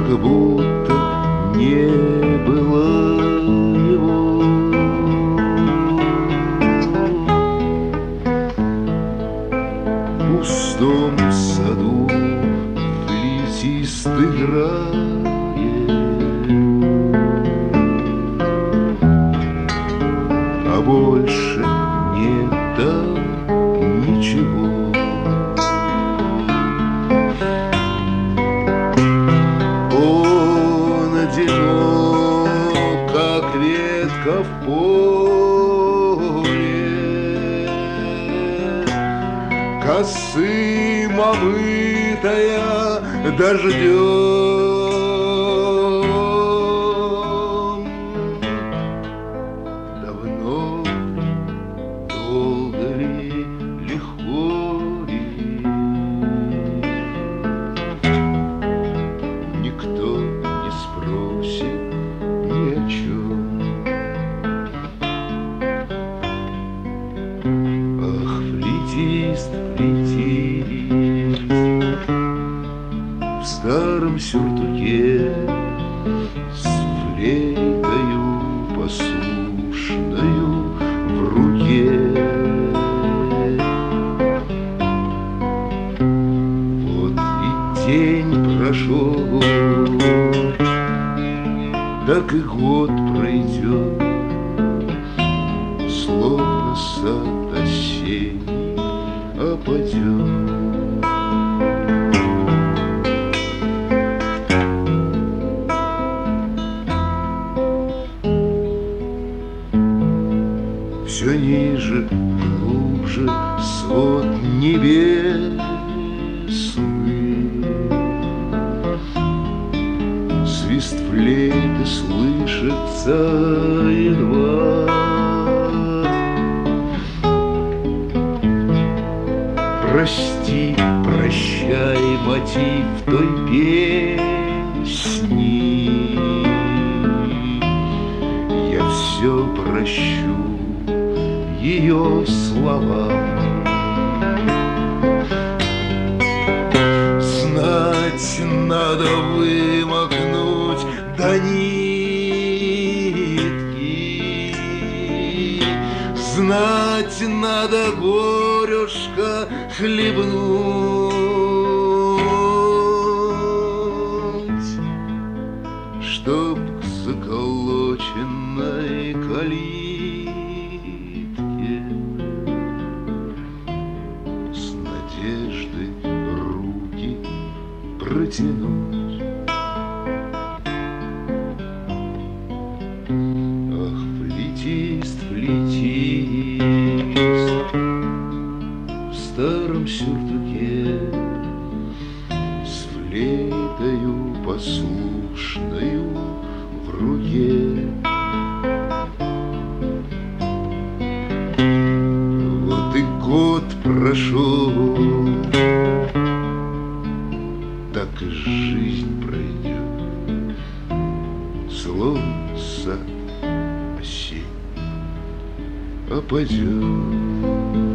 будто не было его. В пустом саду флейтист играет, а больше нет там ничего. Он одинок, как ветка в поле, косым омытая дождем. Давно, долго ли, легко ли, никто не спросит ни о чем. Ах, флейтист, флейтист, в старом сюртуке с флейтою послушною в руке. Вот и день прошел, так и год пройдет, словно сад осенний опадет. Все ниже, глубже свод небесный, свист флейты слышится едва. Прости, прощай, мотив той песни, я все прощу ее словам. Знать надо вымокнуть до нитки, знать надо горюшка хлебнуть, чтоб к заколоченной калитке с надеждой руки протянуть. Ах, флейтист, флейтист, в старом сюртуке с флейтою послушною в руке. Вот и год прошел, так и жизнь пройдет, словно сад осенний опадет.